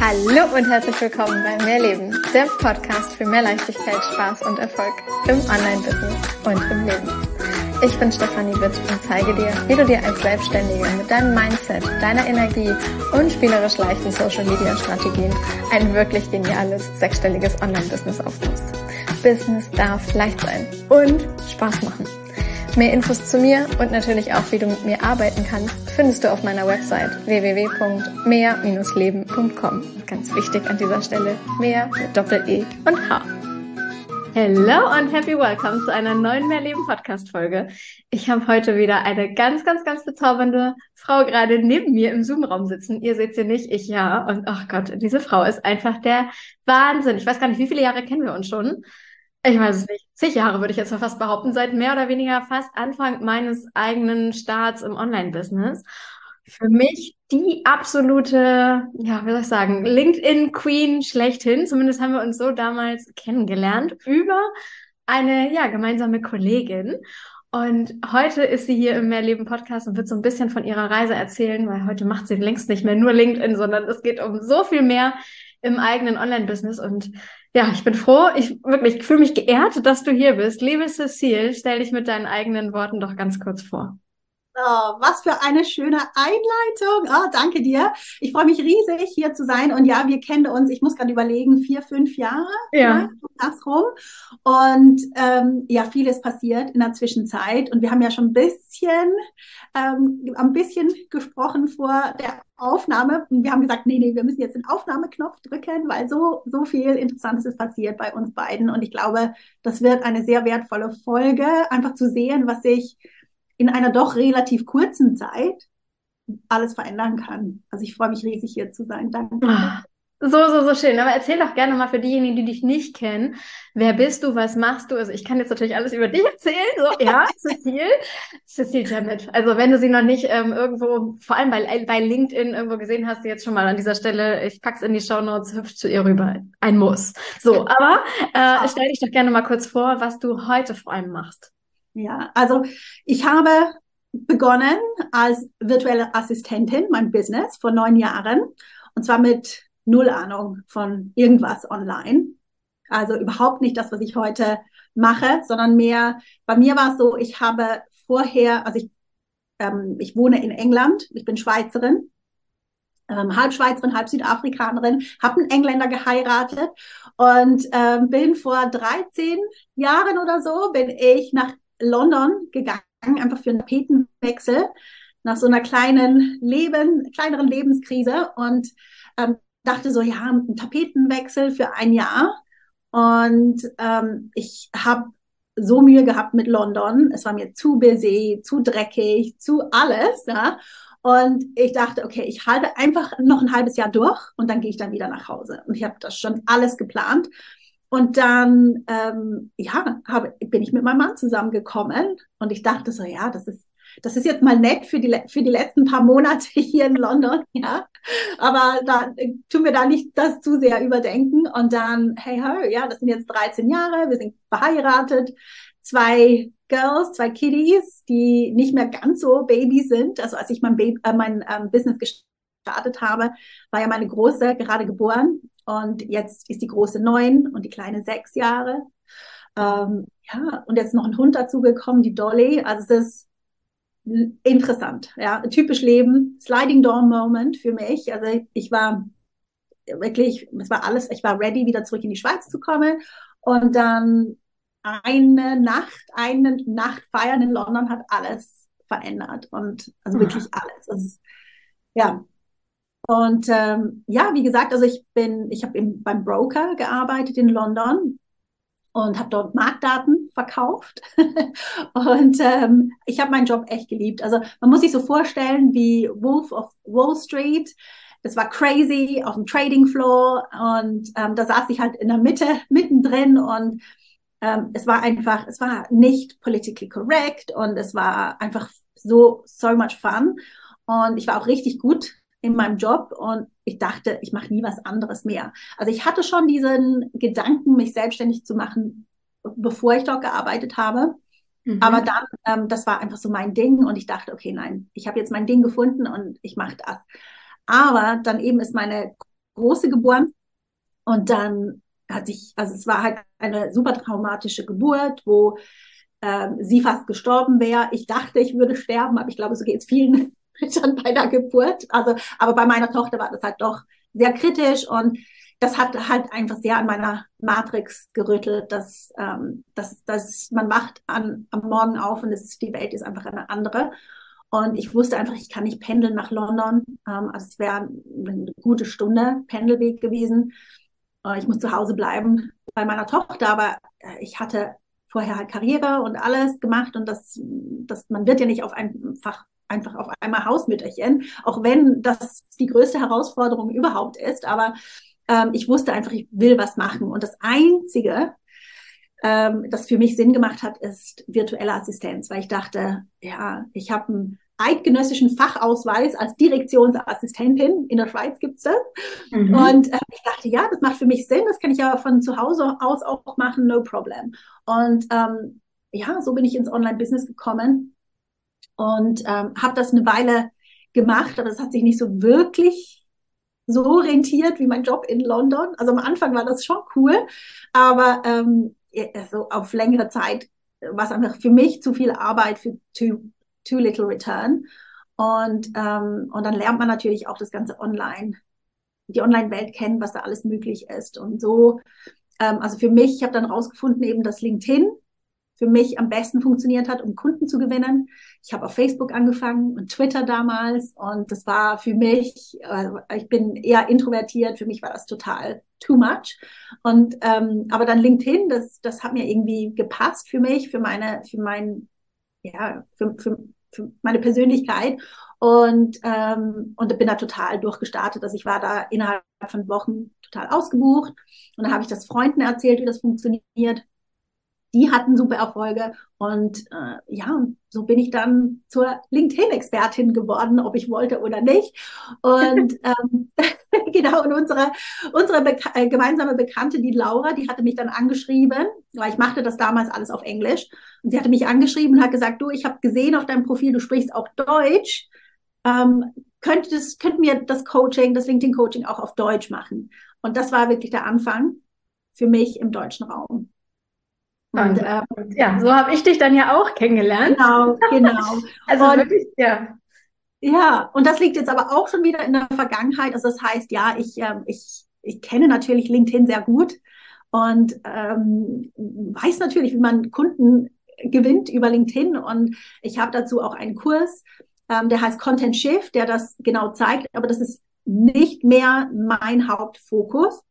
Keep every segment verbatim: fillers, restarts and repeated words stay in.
Hallo und herzlich willkommen bei Mehr Leben, der Podcast für mehr Leichtigkeit, Spaß und Erfolg im Online-Business und im Leben. Ich bin Stefanie Witt und zeige dir, wie du dir als Selbstständige mit deinem Mindset, deiner Energie und spielerisch leichten Social-Media-Strategien ein wirklich geniales, sechsstelliges Online-Business aufbaust. Business darf leicht sein und Spaß machen. Mehr Infos zu mir und natürlich auch, wie du mit mir arbeiten kannst, findest du auf meiner Website w w w punkt mehr Bindestrich leben punkt com. Ganz wichtig an dieser Stelle, mehr mit Doppel-E und H. Hello und happy welcome zu einer neuen Mehrleben-Podcast-Folge. Ich habe heute wieder eine ganz, ganz, ganz bezaubernde Frau gerade neben mir im Zoom-Raum sitzen. Ihr seht sie nicht, ich ja. Und ach Gott, diese Frau ist einfach der Wahnsinn. Ich weiß gar nicht, wie viele Jahre kennen wir uns schon? Ich weiß es nicht. Zig Jahre würde ich jetzt mal fast behaupten, seit mehr oder weniger fast Anfang meines eigenen Starts im Online-Business. Für mich die absolute, ja, wie soll ich sagen, LinkedIn-Queen schlechthin. Zumindest haben wir uns so damals kennengelernt über eine, ja, gemeinsame Kollegin. Und heute ist sie hier im Mehrleben-Podcast und wird so ein bisschen von ihrer Reise erzählen, weil heute macht sie längst nicht mehr nur LinkedIn, sondern es geht um so viel mehr im eigenen Online-Business. Und ja, ich bin froh, ich wirklich ich fühle mich geehrt, dass du hier bist. Liebe Cecile, stell dich mit deinen eigenen Worten doch ganz kurz vor. Oh, was für eine schöne Einleitung. Oh, danke dir. Ich freue mich riesig, hier zu sein. Und ja, wir kennen uns, ich muss gerade überlegen, vier, fünf Jahre. Ja. Das rum. Und ähm, ja, vieles passiert in der Zwischenzeit. Und wir haben ja schon ein bisschen, ähm, ein bisschen gesprochen vor der Aufnahme. Und wir haben gesagt, nee, nee, wir müssen jetzt den Aufnahmeknopf drücken, weil so, so viel Interessantes ist passiert bei uns beiden. Und ich glaube, das wird eine sehr wertvolle Folge, einfach zu sehen, was sich in einer doch relativ kurzen Zeit alles verändern kann. Also ich freue mich riesig, hier zu sein. Danke. So, so, so schön. Aber erzähl doch gerne mal für diejenigen, die dich nicht kennen, wer bist du, was machst du? Also ich kann jetzt natürlich alles über dich erzählen. So, ja, Cecile, Cecile Jamet. Also wenn du sie noch nicht ähm, irgendwo, vor allem bei, bei LinkedIn irgendwo gesehen hast, jetzt schon mal an dieser Stelle, ich pack's in die Shownotes, hüpf zu ihr rüber. Ein Muss. So, aber äh, stell dich doch gerne mal kurz vor, was du heute vor allem machst. Ja, also ich habe begonnen als virtuelle Assistentin, mein Business, vor neun Jahren. Und zwar mit null Ahnung von irgendwas online. Also überhaupt nicht das, was ich heute mache, sondern mehr, bei mir war es so, ich habe vorher, also ich, ähm, ich wohne in England, ich bin Schweizerin, ähm, halb Schweizerin, halb Südafrikanerin, habe einen Engländer geheiratet und ähm, bin vor dreizehn Jahren oder so, bin ich nach London gegangen, einfach für einen Tapetenwechsel nach so einer kleinen Leben, kleineren Lebenskrise und ähm, dachte so, ja, ein Tapetenwechsel für ein Jahr und ähm, ich habe so Mühe gehabt mit London, es war mir zu busy, zu dreckig, zu alles, ja, und ich dachte, okay, ich halte einfach noch ein halbes Jahr durch und dann gehe ich dann wieder nach Hause und ich habe das schon alles geplant. Und dann, ähm, ja, habe, bin ich mit meinem Mann zusammengekommen und ich dachte so, ja, das ist, das ist jetzt mal nett für die, für die letzten paar Monate hier in London, ja. Aber da tun wir da nicht das zu sehr überdenken. Und dann, hey, hey, ja, das sind jetzt dreizehn Jahre, wir sind verheiratet, zwei Girls, zwei Kiddies, die nicht mehr ganz so Baby sind. Also als ich mein, Baby, äh, mein ähm, Business gestartet habe, war ja meine Große gerade geboren. Und jetzt ist die Große neun und die Kleine sechs Jahre. Ähm, ja, und jetzt noch ein Hund dazugekommen, die Dolly. Also es ist interessant, ja, typisch Leben, Sliding Door Moment für mich. Also ich war wirklich, es war alles, ich war ready, wieder zurück in die Schweiz zu kommen. Und dann eine Nacht, eine Nacht feiern in London hat alles verändert. Und also wirklich alles. Also, ja. Und ähm, ja, wie gesagt, also ich bin, ich habe beim Broker gearbeitet in London und habe dort Marktdaten verkauft. Und ähm, ich habe meinen Job echt geliebt. Also man muss sich so vorstellen wie Wolf of Wall Street. Das war crazy auf dem Trading Floor und ähm, da saß ich halt in der Mitte, mittendrin und ähm, es war einfach, es war nicht politically correct und es war einfach so, so much fun. Und ich war auch richtig gut in meinem Job und ich dachte, ich mache nie was anderes mehr. Also ich hatte schon diesen Gedanken, mich selbstständig zu machen, bevor ich dort gearbeitet habe. Mhm. Aber dann, ähm, das war einfach so mein Ding und ich dachte, okay, nein, ich habe jetzt mein Ding gefunden und ich mache das. Aber dann eben ist meine Große geboren. Und dann hatte ich, also es war halt eine super traumatische Geburt, wo ähm, sie fast gestorben wäre. Ich dachte, ich würde sterben, aber ich glaube, so geht es vielen Müttern bei der Geburt. Also, aber bei meiner Tochter war das halt doch sehr kritisch und das hat halt einfach sehr an meiner Matrix gerüttelt, dass, ähm, dass, dass man wacht an, am Morgen auf und es, die Welt ist einfach eine andere. Und ich wusste einfach, ich kann nicht pendeln nach London. Ähm, also es wäre eine gute Stunde Pendelweg gewesen. Äh, ich muss zu Hause bleiben bei meiner Tochter, aber äh, ich hatte vorher halt Karriere und alles gemacht und das, das, man wird ja nicht auf einfach, einfach auf einmal Hausmütterchen, auch wenn das die größte Herausforderung überhaupt ist. Aber ähm, ich wusste einfach, ich will was machen. Und das Einzige, ähm, das für mich Sinn gemacht hat, ist virtuelle Assistenz, weil ich dachte, ja, ich habe einen eidgenössischen Fachausweis als Direktionsassistentin. In der Schweiz gibt's das. Mhm. Und äh, ich dachte, ja, das macht für mich Sinn. Das kann ich ja von zu Hause aus auch machen, no problem. Und ähm, ja, so bin ich ins Online-Business gekommen und ähm, habe das eine Weile gemacht, aber das hat sich nicht so wirklich so rentiert wie mein Job in London. Also am Anfang war das schon cool, aber ähm, so auf längere Zeit war es einfach für mich zu viel Arbeit für too, too little return. Und, ähm, und dann lernt man natürlich auch das ganze Online, die Online-Welt kennen, was da alles möglich ist. Und so, ähm, also für mich, ich habe dann rausgefunden eben, dass LinkedIn für mich am besten funktioniert hat, um Kunden zu gewinnen. Ich habe auf Facebook angefangen und Twitter damals und das war für mich, äh, ich bin eher introvertiert, für mich war das total too much. Und ähm, aber dann LinkedIn, das das hat mir irgendwie gepasst für mich, für meine, für mein, ja, für, für, für meine Persönlichkeit und ähm, und bin da total durchgestartet. Also ich war da innerhalb von Wochen total ausgebucht und dann habe ich das Freunden erzählt, wie das funktioniert. Die hatten super Erfolge und äh, ja, so bin ich dann zur LinkedIn-Expertin geworden, ob ich wollte oder nicht. Und ähm, genau, und unsere, unsere Beka äh, gemeinsame Bekannte, die Laura, die hatte mich dann angeschrieben, weil ich machte das damals alles auf Englisch. Und sie hatte mich angeschrieben und hat gesagt, du, ich habe gesehen auf deinem Profil, du sprichst auch Deutsch. Ähm, könnte das, könnten wir das Coaching, das LinkedIn-Coaching auch auf Deutsch machen? Und das war wirklich der Anfang für mich im deutschen Raum. Und, ähm, ja, so habe ich dich dann ja auch kennengelernt. Genau, genau. Also und, wirklich, ja. Ja, und das liegt jetzt aber auch schon wieder in der Vergangenheit. Also das heißt, ja, ich, ähm, ich, ich kenne natürlich LinkedIn sehr gut und ähm, weiß natürlich, wie man Kunden gewinnt über LinkedIn. Und ich habe dazu auch einen Kurs, ähm, der heißt Content Shift, der das genau zeigt. Aber das ist nicht mehr mein Hauptfokus.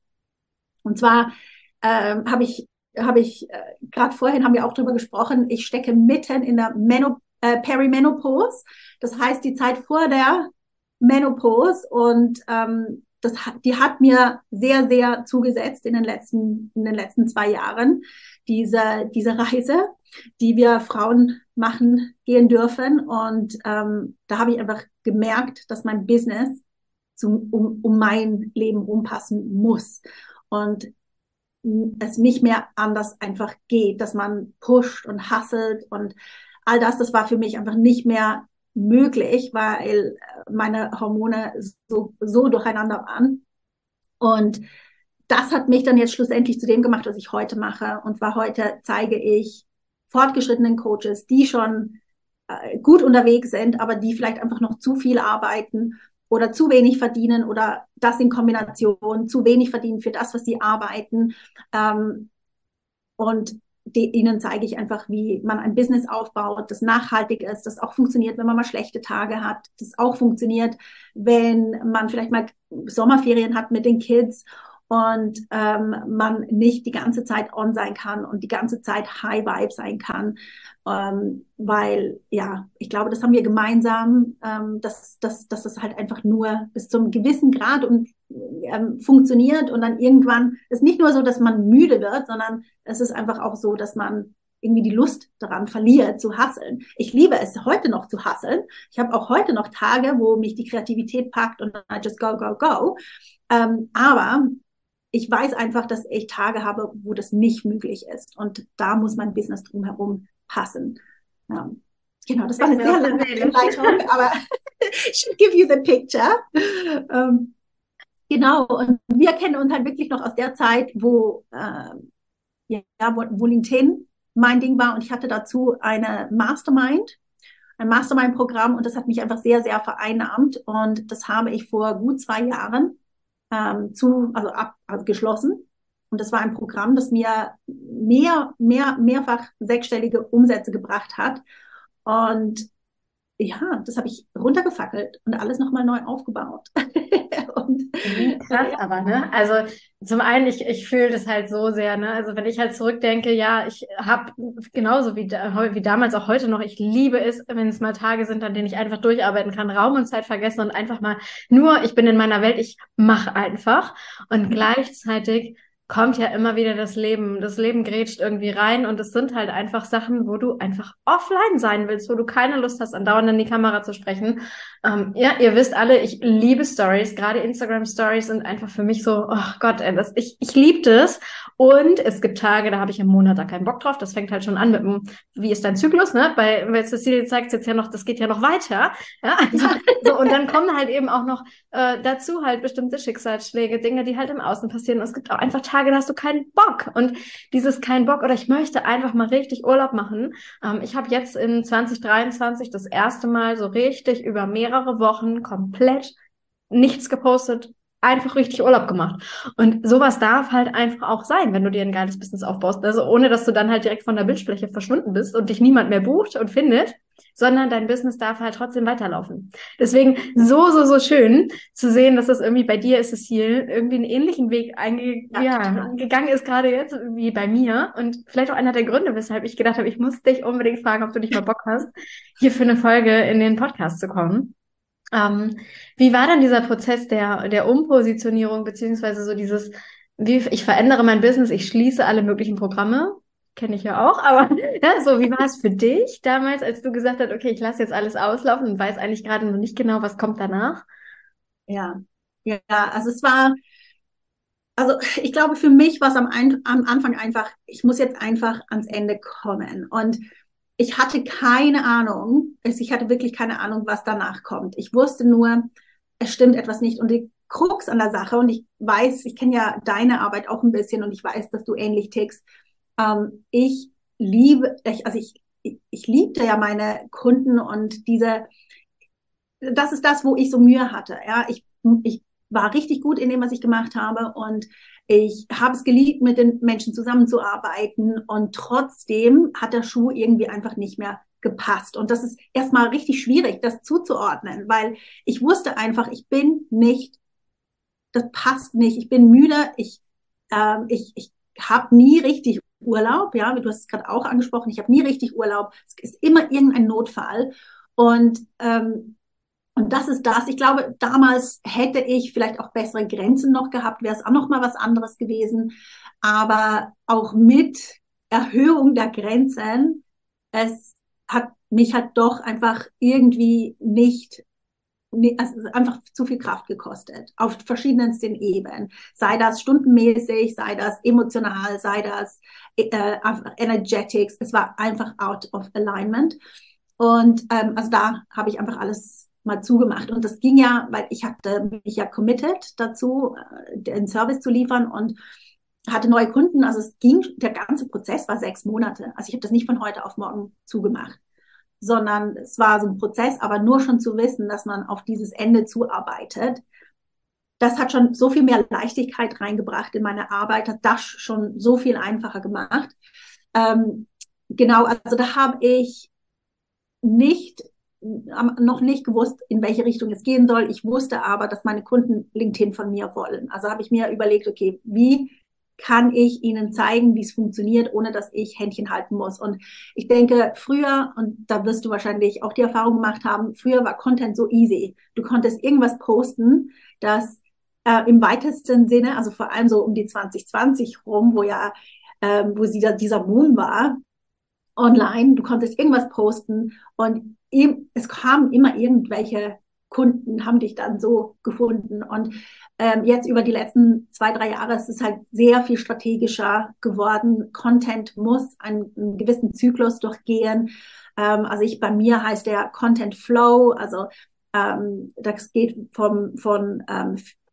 Und zwar ähm, habe ich habe ich, äh, gerade vorhin haben wir auch drüber gesprochen, ich stecke mitten in der Menop äh, Perimenopause, das heißt die Zeit vor der Menopause und ähm, das hat, die hat mir sehr, sehr zugesetzt in den letzten, in den letzten zwei Jahren, diese, diese Reise, die wir Frauen machen, gehen dürfen und ähm, da habe ich einfach gemerkt, dass mein Business zum, um, um mein Leben rumpassen muss und es nicht mehr anders einfach geht, dass man pusht und hustelt und all das, das war für mich einfach nicht mehr möglich, weil meine Hormone so, so durcheinander waren. Und das hat mich dann jetzt schlussendlich zu dem gemacht, was ich heute mache. Und zwar heute zeige ich fortgeschrittenen Coaches, die schon äh, gut unterwegs sind, aber die vielleicht einfach noch zu viel arbeiten oder zu wenig verdienen oder das in Kombination, zu wenig verdienen für das, was sie arbeiten. Ähm, und die, ihnen zeige ich einfach, wie man ein Business aufbaut, das nachhaltig ist, das auch funktioniert, wenn man mal schlechte Tage hat, das auch funktioniert, wenn man vielleicht mal Sommerferien hat mit den Kids und ähm, man nicht die ganze Zeit on sein kann und die ganze Zeit High Vibe sein kann, ähm, weil ja, ich glaube, das haben wir gemeinsam, ähm, dass, dass, dass das halt einfach nur bis zum gewissen Grad und ähm, funktioniert und dann irgendwann ist nicht nur so, dass man müde wird, sondern es ist einfach auch so, dass man irgendwie die Lust daran verliert, zu hustlen. Ich liebe es, heute noch zu hustlen. Ich habe auch heute noch Tage, wo mich die Kreativität packt und I just go, go, go. Ähm, aber ich weiß einfach, dass ich Tage habe, wo das nicht möglich ist. Und da muss mein Business drumherum passen. Ja. Genau, das war eine sehr lange Einleitung, aber I should give you the picture. Um, Genau, und wir kennen uns halt wirklich noch aus der Zeit, wo, äh, ja, wo, wo LinkedIn mein Ding war und ich hatte dazu eine Mastermind, ein Mastermind-Programm und das hat mich einfach sehr, sehr vereinnahmt und das habe ich vor gut zwei Jahren ähm, zu, also ab, also geschlossen. Und das war ein Programm, das mir mehr, mehr, mehrfach sechsstellige Umsätze gebracht hat. Und ja, das habe ich runtergefackelt und alles nochmal neu aufgebaut. und Wie krass äh, aber, ne? Also zum einen, ich, ich fühle das halt so sehr, ne? Also wenn ich halt zurückdenke, ja, ich habe genauso wie, da, wie damals auch heute noch, ich liebe es, wenn es mal Tage sind, an denen ich einfach durcharbeiten kann, Raum und Zeit vergessen und einfach mal nur, ich bin in meiner Welt, ich mache einfach. Und gleichzeitig kommt ja immer wieder das Leben. Das Leben grätscht irgendwie rein und es sind halt einfach Sachen, wo du einfach offline sein willst, wo du keine Lust hast, andauernd in die Kamera zu sprechen. Ähm, ja, ihr wisst alle, ich liebe Stories, gerade Instagram Stories sind einfach für mich so, oh Gott, ey, das, ich, ich liebe das. Und es gibt Tage, da habe ich im Monat da keinen Bock drauf. Das fängt halt schon an mit dem, wie ist dein Zyklus, ne? Bei, bei Cecilie zeigt jetzt ja noch, das geht ja noch weiter. Ja, also, so, und dann kommen halt eben auch noch äh, dazu halt bestimmte Schicksalsschläge, Dinge, die halt im Außen passieren. Und es gibt auch einfach Tage, da hast du keinen Bock. Und dieses kein Bock oder ich möchte einfach mal richtig Urlaub machen. Ähm, ich habe jetzt in zwanzig dreiundzwanzig das erste Mal so richtig über mehrere Wochen komplett nichts gepostet, einfach richtig Urlaub gemacht. Und sowas darf halt einfach auch sein, wenn du dir ein geiles Business aufbaust. Also ohne, dass du dann halt direkt von der Bildfläche verschwunden bist und dich niemand mehr bucht und findet, sondern dein Business darf halt trotzdem weiterlaufen. Deswegen so, so, so schön zu sehen, dass das irgendwie bei dir ist es hier irgendwie einen ähnlichen Weg einge ja, ja, gegangen ist, gerade jetzt wie bei mir. Und vielleicht auch einer der Gründe, weshalb ich gedacht habe, ich muss dich unbedingt fragen, ob du nicht mal Bock hast, hier für eine Folge in den Podcast zu kommen. Ähm, wie war dann dieser Prozess der, der Umpositionierung, beziehungsweise so dieses, wie, ich verändere mein Business, ich schließe alle möglichen Programme, kenne ich ja auch, aber ja, so, wie war es für dich damals, als du gesagt hast, okay, ich lasse jetzt alles auslaufen und weiß eigentlich gerade noch nicht genau, was kommt danach? ja, ja, also es war, also ich glaube, für mich war es am, ein, am Anfang einfach, ich muss jetzt einfach ans Ende kommen. Und ich hatte keine Ahnung, also ich hatte wirklich keine Ahnung, was danach kommt. Ich wusste nur, es stimmt etwas nicht. Und die Krux an der Sache, und ich weiß, ich kenne ja deine Arbeit auch ein bisschen und ich weiß, dass du ähnlich tickst. Ähm, ich liebe, ich, also ich, ich, ich liebte ja meine Kunden und diese, das ist das, wo ich so Mühe hatte. Ja, ich, ich war richtig gut in dem, was ich gemacht habe und ich habe es geliebt, mit den Menschen zusammenzuarbeiten und trotzdem hat der Schuh irgendwie einfach nicht mehr gepasst. Und das ist erstmal richtig schwierig, das zuzuordnen, weil ich wusste einfach, ich bin nicht, das passt nicht, ich bin müde, ich, ähm, ich, ich habe nie richtig Urlaub, ja, du hast es gerade auch angesprochen, ich habe nie richtig Urlaub, es ist immer irgendein Notfall und ähm, und das ist das. Ich glaube, damals hätte ich vielleicht auch bessere Grenzen noch gehabt, wäre es auch noch mal was anderes gewesen. Aber auch mit Erhöhung der Grenzen, es hat mich halt doch einfach irgendwie nicht, also einfach zu viel Kraft gekostet. Auf verschiedensten Ebenen. Sei das stundenmäßig, sei das emotional, sei das äh, energetics. Es war einfach out of alignment. Und ähm, also da habe ich einfach alles mal zugemacht. Und das ging ja, weil ich hatte mich ja committed dazu, den Service zu liefern und hatte neue Kunden. Also es ging, der ganze Prozess war sechs Monate. Also ich habe das nicht von heute auf morgen zugemacht, sondern es war so ein Prozess, aber nur schon zu wissen, dass man auf dieses Ende zuarbeitet. Das hat schon so viel mehr Leichtigkeit reingebracht in meine Arbeit, hat das schon so viel einfacher gemacht. Ähm, genau, also da habe ich nicht noch nicht gewusst, in welche Richtung es gehen soll. Ich wusste aber, dass meine Kunden LinkedIn von mir wollen. Also habe ich mir überlegt, okay, wie kann ich ihnen zeigen, wie es funktioniert, ohne dass ich Händchen halten muss. Und ich denke, früher, und da wirst du wahrscheinlich auch die Erfahrung gemacht haben, früher war Content so easy. Du konntest irgendwas posten, das äh, im weitesten Sinne, also vor allem so um die zwanzig zwanzig rum, wo ja, äh, wo sie da, dieser Boom war, online, du konntest irgendwas posten und eben, es kamen immer irgendwelche Kunden, haben dich dann so gefunden. Und ähm, jetzt über die letzten zwei, drei Jahre ist es halt sehr viel strategischer geworden. Content muss einen, einen gewissen Zyklus durchgehen. Ähm, also ich, bei mir heißt der Content Flow, also ähm, das geht vom, von ähm,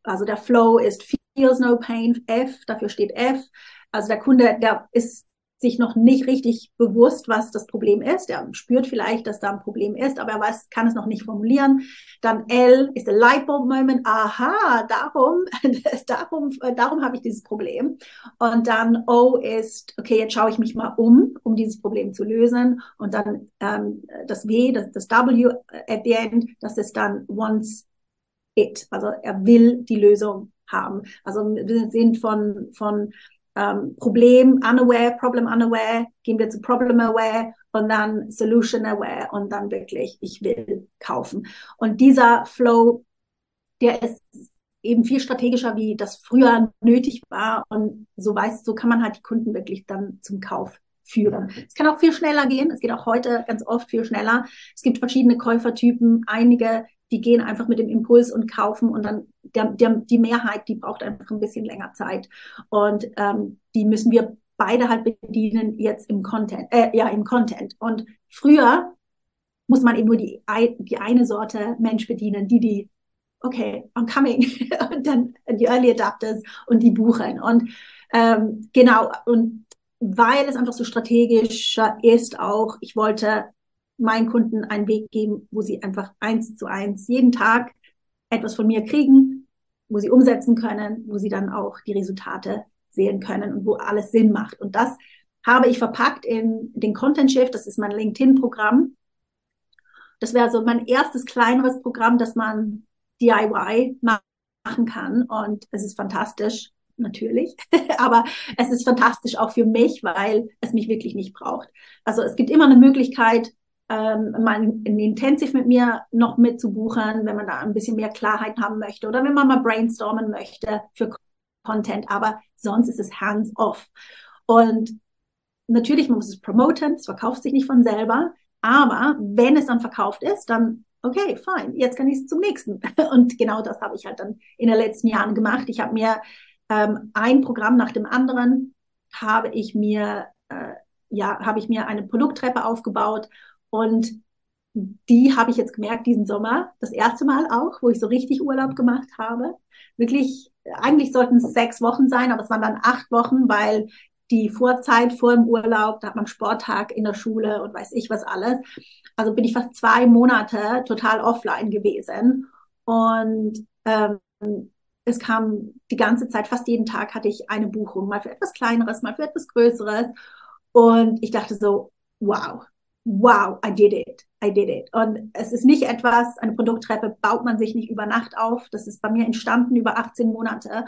Also der Flow ist feels no pain, F, dafür steht F. Also der Kunde, der ist sich noch nicht richtig bewusst, was das Problem ist. Er spürt vielleicht, dass da ein Problem ist, aber er weiß, kann es noch nicht formulieren. Dann L ist der Lightbulb Moment. Aha, darum, darum, darum habe ich dieses Problem. Und dann O ist, okay, jetzt schaue ich mich mal um, um dieses Problem zu lösen. Und dann ähm, das W, das, das W at the end, das ist dann wants it. Also er will die Lösung haben. Also wir sind von, von Um, Problem unaware, Problem unaware, gehen wir zu Problem aware und dann Solution aware und dann wirklich, ich will kaufen. Und dieser Flow, der ist eben viel strategischer, wie das früher nötig war. Und so weiß, so kann man halt die Kunden wirklich dann zum Kauf führen. Es kann auch viel schneller gehen. Es geht auch heute ganz oft viel schneller. Es gibt verschiedene Käufertypen. Einige, die gehen einfach mit dem Impuls und kaufen und dann der, der, die Mehrheit, die braucht einfach ein bisschen länger Zeit. Und ähm, die müssen wir beide halt bedienen jetzt im Content, äh, ja, im Content. Und früher muss man eben nur die, die eine Sorte Mensch bedienen, die, die, okay, I'm coming. Und dann die Early Adapters und die buchen. Und ähm, genau, und weil es einfach so strategischer ist auch, ich wollte meinen Kunden einen Weg geben, wo sie einfach eins zu eins jeden Tag etwas von mir kriegen, wo sie umsetzen können, wo sie dann auch die Resultate sehen können und wo alles Sinn macht. Und das habe ich verpackt in den Content Shift. Das ist mein LinkedIn-Programm. Das wäre so mein erstes kleineres Programm, das man D I Y machen kann. Und es ist fantastisch, natürlich. Aber es ist fantastisch auch für mich, weil es mich wirklich nicht braucht. Also es gibt immer eine Möglichkeit, ähm, mal ein Intensive mit mir noch mitzubuchen, wenn man da ein bisschen mehr Klarheit haben möchte oder wenn man mal brainstormen möchte für Content. Aber sonst ist es hands-off. Und natürlich, man muss es promoten, es verkauft sich nicht von selber. Aber wenn es dann verkauft ist, dann okay, fine, jetzt kann ich es zum nächsten. Und genau das habe ich halt dann in den letzten Jahren gemacht. Ich habe mir ähm, ein Programm nach dem anderen, habe ich mir, äh, ja, habe ich mir eine Produkttreppe aufgebaut und die habe ich jetzt gemerkt diesen Sommer, das erste Mal auch, wo ich so richtig Urlaub gemacht habe. Wirklich, eigentlich sollten es sechs Wochen sein, aber es waren dann acht Wochen, weil die Vorzeit vor dem Urlaub, da hat man Sporttag in der Schule und weiß ich was alles. Also bin ich fast zwei Monate total offline gewesen. Und ähm, es kam die ganze Zeit, fast jeden Tag hatte ich eine Buchung, mal für etwas Kleineres, mal für etwas Größeres. Und ich dachte so, wow, wow, I did it, I did it. Und es ist nicht etwas, eine Produkttreppe baut man sich nicht über Nacht auf. Das ist bei mir entstanden über achtzehn Monate.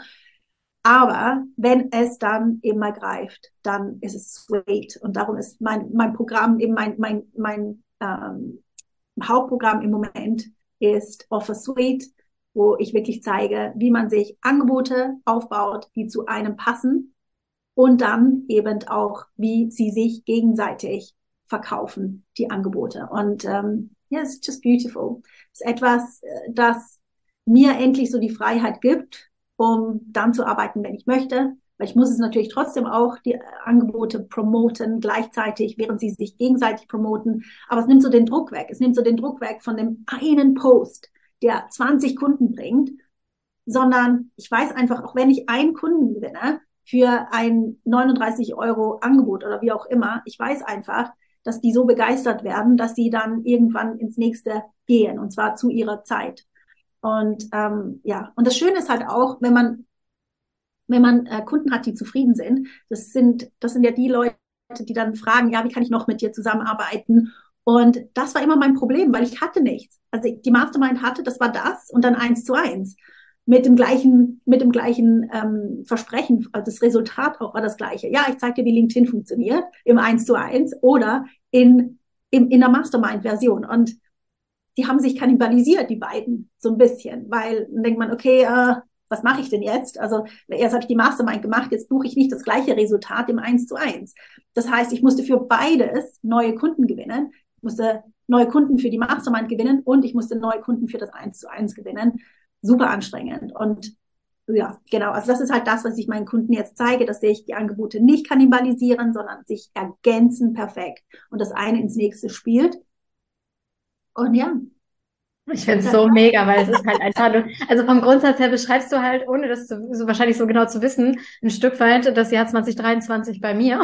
Aber wenn es dann eben mal greift, dann ist es sweet. Und darum ist mein, mein Programm, eben mein, mein, mein ähm, Hauptprogramm im Moment ist Offer Suite, wo ich wirklich zeige, wie man sich Angebote aufbaut, die zu einem passen und dann eben auch, wie sie sich gegenseitig verkaufen, die Angebote. Und ähm, ja, it's just beautiful. Es ist etwas, das mir endlich so die Freiheit gibt, um dann zu arbeiten, wenn ich möchte. Weil ich muss es natürlich trotzdem auch die Angebote promoten, gleichzeitig, während sie sich gegenseitig promoten. Aber es nimmt so den Druck weg. Es nimmt so den Druck weg von dem einen Post, der zwanzig Kunden bringt, sondern ich weiß einfach, auch wenn ich einen Kunden gewinne für ein neununddreißig Euro Angebot oder wie auch immer, ich weiß einfach, dass die so begeistert werden, dass sie dann irgendwann ins nächste gehen und zwar zu ihrer Zeit. Und ähm, ja, und das Schöne ist halt auch, wenn man wenn man äh, Kunden hat, die zufrieden sind, das sind das sind ja die Leute, die dann fragen, ja, wie kann ich noch mit dir zusammenarbeiten? Und das war immer mein Problem, weil ich hatte nichts. Also die Mastermind hatte, das war das und dann eins zu eins mit dem gleichen mit dem gleichen ähm, Versprechen. Das Resultat auch war das gleiche. Ja, ich zeige dir, wie LinkedIn funktioniert im eins zu eins oder in in, in der Mastermind-Version. Und die haben sich kannibalisiert, die beiden, so ein bisschen, weil dann denkt man, okay, äh, was mache ich denn jetzt? Also erst habe ich die Mastermind gemacht, jetzt buche ich nicht das gleiche Resultat im eins zu eins. Das heißt, ich musste für beides neue Kunden gewinnen, ich musste neue Kunden für die Mastermind gewinnen und ich musste neue Kunden für das eins zu eins gewinnen. Super anstrengend. Und ja, genau, also das ist halt das, was ich meinen Kunden jetzt zeige, dass sich die Angebote nicht kannibalisieren, sondern sich ergänzen perfekt und das eine ins nächste spielt. Und ja, Ich finde es so mega, weil es ist halt einfach, du, also vom Grundsatz her beschreibst du halt, ohne das zu, so wahrscheinlich so genau zu wissen, ein Stück weit das Jahr zwanzig dreiundzwanzig bei mir.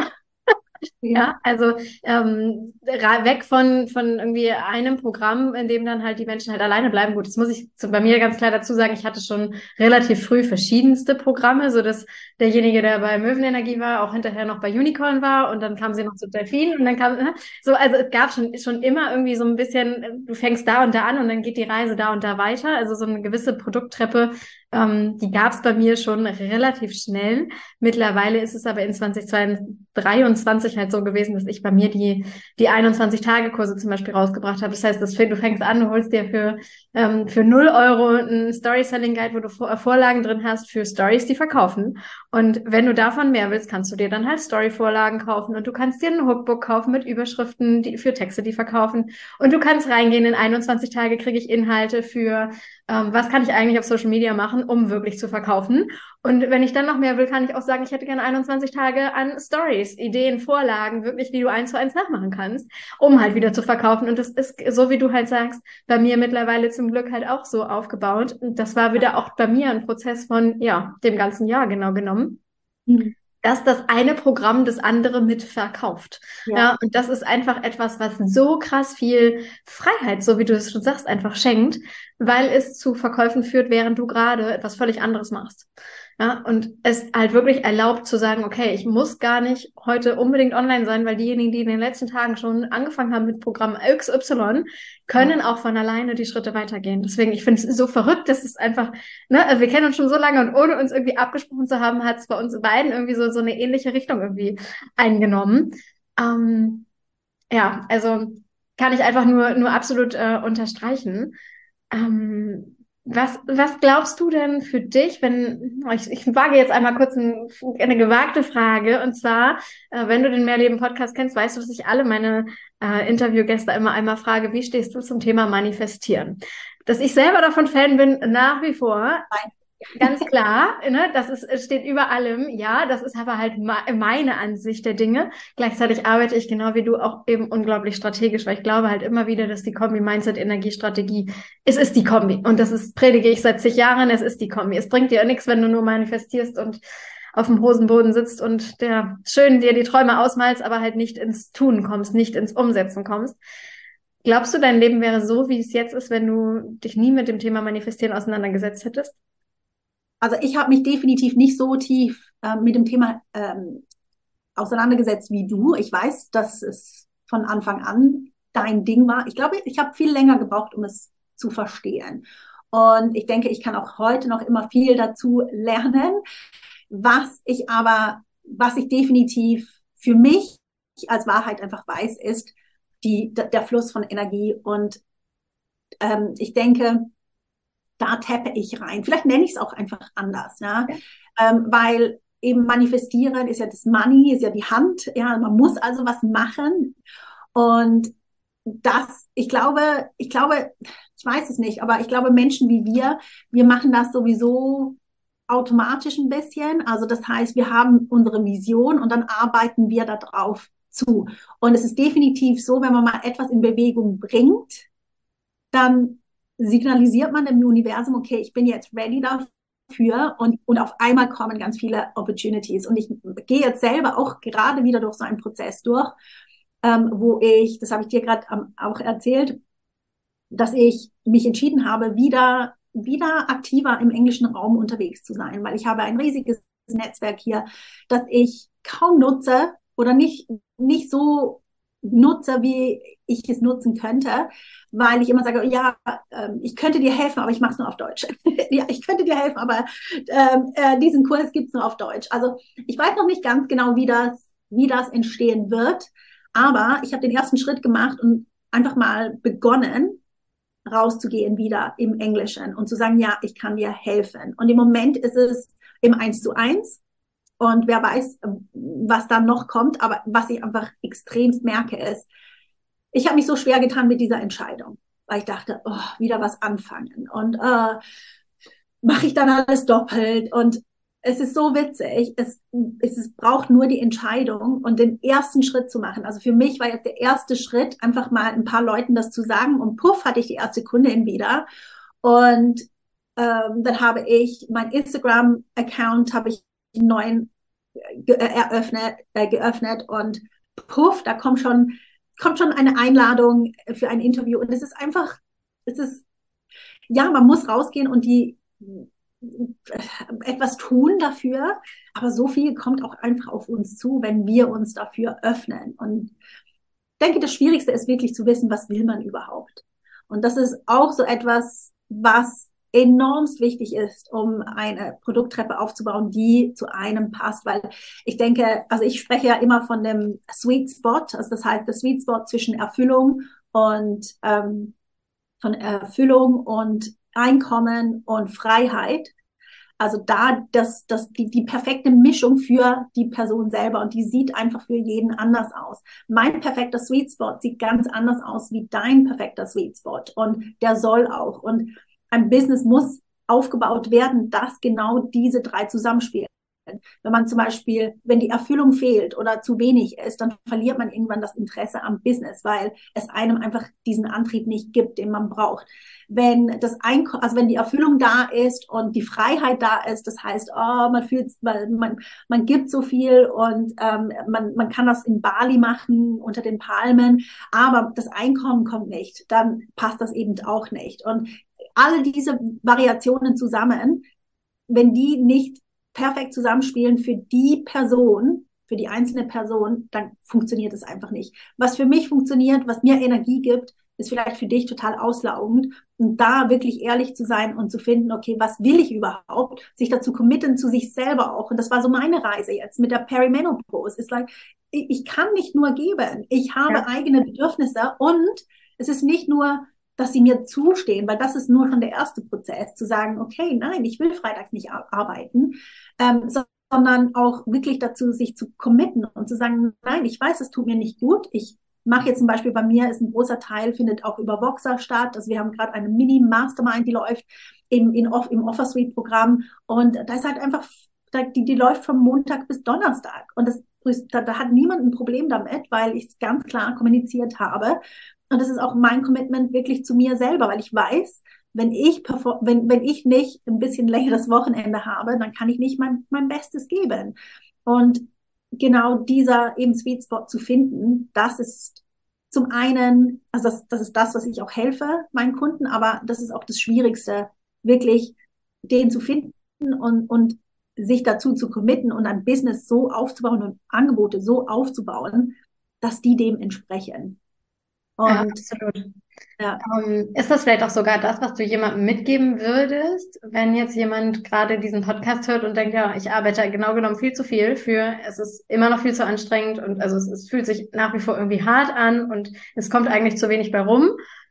Ja. Ja, also ähm, ra- weg von, von irgendwie einem Programm, in dem dann halt die Menschen halt alleine bleiben. Gut, das muss ich zu, bei mir ganz klar dazu sagen, ich hatte schon relativ früh verschiedenste Programme, so dass derjenige, der bei Möwenenergie war, auch hinterher noch bei Unicorn war und dann kam sie noch zu Delfin und dann kam, ne? So, also es gab schon, schon immer irgendwie so ein bisschen, äh, du fängst da und da an und dann geht die Reise da und da weiter. Also so eine gewisse Produkttreppe, ähm, die gab es bei mir schon relativ schnell. Mittlerweile ist es aber in zwanzig dreiundzwanzig halt so gewesen, dass ich bei mir die, die einundzwanzig-Tage-Kurse zum Beispiel rausgebracht habe. Das heißt, das, du fängst an, du holst dir für, ähm, für null Euro einen Story-Selling-Guide, wo du Vor Vorlagen drin hast für Stories, die verkaufen. Und wenn du davon mehr willst, kannst du dir dann halt Story-Vorlagen kaufen und du kannst dir ein Hookbook kaufen mit Überschriften die, für Texte, die verkaufen. Und du kannst reingehen, in einundzwanzig Tage kriege ich Inhalte für, ähm, was kann ich eigentlich auf Social Media machen, um wirklich zu verkaufen. Und wenn ich dann noch mehr will, kann ich auch sagen, ich hätte gerne einundzwanzig Tage an Stories, Ideen, Vorlagen, wirklich, wie du eins zu eins nachmachen kannst, um halt wieder zu verkaufen. Und das ist, so wie du halt sagst, bei mir mittlerweile zum Glück halt auch so aufgebaut. Und das war wieder auch bei mir ein Prozess von, ja, dem ganzen Jahr genau genommen, Mhm. dass das eine Programm das andere mit verkauft. Ja. Ja, und das ist einfach etwas, was so krass viel Freiheit, so wie du es schon sagst, einfach schenkt, weil es zu Verkäufen führt, während du gerade etwas völlig anderes machst. Ja, und es halt wirklich erlaubt zu sagen, okay, ich muss gar nicht heute unbedingt online sein, weil diejenigen, die in den letzten Tagen schon angefangen haben mit Programm X Y, können auch von alleine die Schritte weitergehen. Deswegen, ich finde es so verrückt, dass es einfach, ne, also wir kennen uns schon so lange und ohne uns irgendwie abgesprochen zu haben, hat es bei uns beiden irgendwie so, so eine ähnliche Richtung irgendwie eingenommen. Ähm, ja, also kann ich einfach nur, nur absolut äh, unterstreichen. Ähm, was, was glaubst du denn für dich, wenn, ich, ich wage jetzt einmal kurz ein, eine gewagte Frage, und zwar, äh, wenn du den Mehrleben-Podcast kennst, weißt du, dass ich alle meine äh, Interviewgäste immer einmal frage, wie stehst du zum Thema Manifestieren? Dass ich selber davon Fan bin, nach wie vor, ganz klar, ne, das ist, es steht über allem, ja, das ist aber halt ma- meine Ansicht der Dinge. Gleichzeitig arbeite ich genau wie du auch eben unglaublich strategisch, weil ich glaube halt immer wieder, dass die Kombi Mindset, Energie, Strategie, es ist die Kombi. Und das ist, predige ich seit zig Jahren, es ist die Kombi. Es bringt dir nichts, wenn du nur manifestierst und auf dem Hosenboden sitzt und der schön dir die Träume ausmalst, aber halt nicht ins Tun kommst, nicht ins Umsetzen kommst. Glaubst du, dein Leben wäre so, wie es jetzt ist, wenn du dich nie mit dem Thema Manifestieren auseinandergesetzt hättest? Also ich habe mich definitiv nicht so tief äh, mit dem Thema ähm, auseinandergesetzt wie du. Ich weiß, dass es von Anfang an dein Ding war. Ich glaube, ich habe viel länger gebraucht, um es zu verstehen. Und ich denke, ich kann auch heute noch immer viel dazu lernen. Was ich aber, was ich definitiv für mich als Wahrheit einfach weiß, ist die, der Fluss von Energie. Und ähm, ich denke, da tappe ich rein. Vielleicht nenne ich es auch einfach anders, ja? Ähm, weil eben manifestieren ist ja das Money, ist ja die Hand, ja, man muss also was machen. Und das, ich glaube, ich glaube, ich weiß es nicht, aber ich glaube, Menschen wie wir, wir machen das sowieso automatisch ein bisschen. Also das heißt, wir haben unsere Vision und dann arbeiten wir darauf zu. Und es ist definitiv so, wenn man mal etwas in Bewegung bringt, dann signalisiert man dem Universum, okay, ich bin jetzt ready dafür, und, und auf einmal kommen ganz viele Opportunities. Und ich gehe jetzt selber auch gerade wieder durch so einen Prozess durch, ähm, wo ich, das habe ich dir gerade ähm, auch erzählt, dass ich mich entschieden habe, wieder, wieder aktiver im englischen Raum unterwegs zu sein, weil ich habe ein riesiges Netzwerk hier, das ich kaum nutze oder nicht, nicht so nutze, wie ich es nutzen könnte, weil ich immer sage, ja, ähm, ich könnte dir helfen, aber ich mache es nur auf Deutsch. Ja, ich könnte dir helfen, aber ähm, äh, diesen Kurs gibt es nur auf Deutsch. Also ich weiß noch nicht ganz genau, wie das, wie das entstehen wird, aber ich habe den ersten Schritt gemacht und einfach mal begonnen, rauszugehen wieder im Englischen und zu sagen, ja, ich kann dir helfen. Und im Moment ist es im Eins zu eins. Und wer weiß, was dann noch kommt. Aber was ich einfach extremst merke, ist, ich habe mich so schwer getan mit dieser Entscheidung, weil ich dachte, oh, wieder was anfangen. Und äh, mache ich dann alles doppelt. Und es ist so witzig, es, es, es braucht nur die Entscheidung und den ersten Schritt zu machen. Also für mich war jetzt der erste Schritt, einfach mal ein paar Leuten das zu sagen und puff, hatte ich die erste Kundin wieder. Und ähm, dann habe ich mein Instagram-Account, habe ich einen neuen ge eröffnet, äh, geöffnet und puff, da kommt schon, kommt schon eine Einladung für ein Interview. Und es ist einfach, es ist, ja, man muss rausgehen und die etwas tun dafür, aber so viel kommt auch einfach auf uns zu, wenn wir uns dafür öffnen. Und ich denke, das Schwierigste ist wirklich zu wissen, was will man überhaupt. Und das ist auch so etwas, was enormst wichtig ist, um eine Produkttreppe aufzubauen, die zu einem passt, weil ich denke, also ich spreche ja immer von dem Sweet Spot, also das heißt, der Sweet Spot zwischen Erfüllung und ähm, von Erfüllung und Einkommen und Freiheit. Also da das, das, die, die perfekte Mischung für die Person selber und die sieht einfach für jeden anders aus. Mein perfekter Sweet Spot sieht ganz anders aus wie dein perfekter Sweet Spot und der soll auch. Und ein Business muss aufgebaut werden, dass genau diese drei zusammenspielen. Wenn man zum Beispiel, wenn die Erfüllung fehlt oder zu wenig ist, dann verliert man irgendwann das Interesse am Business, weil es einem einfach diesen Antrieb nicht gibt, den man braucht. Wenn das Einkommen, also wenn die Erfüllung da ist und die Freiheit da ist, das heißt, oh, man fühlt, man, man gibt so viel und ähm, man, man kann das in Bali machen unter den Palmen, aber das Einkommen kommt nicht, dann passt das eben auch nicht. Und alle diese Variationen zusammen, wenn die nicht perfekt zusammenspielen für die Person, für die einzelne Person, dann funktioniert es einfach nicht. Was für mich funktioniert, was mir Energie gibt, ist vielleicht für dich total auslaugend. Und da wirklich ehrlich zu sein und zu finden, okay, was will ich überhaupt? Sich dazu committen, zu sich selber auch. Und das war so meine Reise jetzt mit der Perimenopause. Ist like, ich kann nicht nur geben. Ich habe ja. eigene Bedürfnisse und es ist nicht nur, dass sie mir zustehen, weil das ist nur schon der erste Prozess, zu sagen, okay, nein, ich will freitags nicht arbeiten, ähm, sondern auch wirklich dazu, sich zu committen und zu sagen, nein, ich weiß, es tut mir nicht gut, ich mache jetzt zum Beispiel bei mir, ist ein großer Teil, findet auch über Voxer statt, also wir haben gerade eine Mini-Mastermind, die läuft im, in, im Offer-Suite-Programm und da ist halt einfach, die, die läuft von Montag bis Donnerstag und das, da, da hat niemand ein Problem damit, weil ich es ganz klar kommuniziert habe. Und das ist auch mein Commitment wirklich zu mir selber, weil ich weiß, wenn ich, wenn, wenn ich nicht ein bisschen längeres Wochenende habe, dann kann ich nicht mein, mein Bestes geben. Und genau dieser eben Sweet Spot zu finden, das ist zum einen, also das, das ist das, was ich auch helfe meinen Kunden, aber das ist auch das Schwierigste, wirklich den zu finden und, und sich dazu zu committen und ein Business so aufzubauen und Angebote so aufzubauen, dass die dem entsprechen. Und, ja, absolut. Ja. Um, ist das vielleicht auch sogar das, was du jemandem mitgeben würdest, wenn jetzt jemand gerade diesen Podcast hört und denkt, ja, ich arbeite genau genommen viel zu viel für, es ist immer noch viel zu anstrengend und also es, es fühlt sich nach wie vor irgendwie hart an und es kommt eigentlich zu wenig bei rum.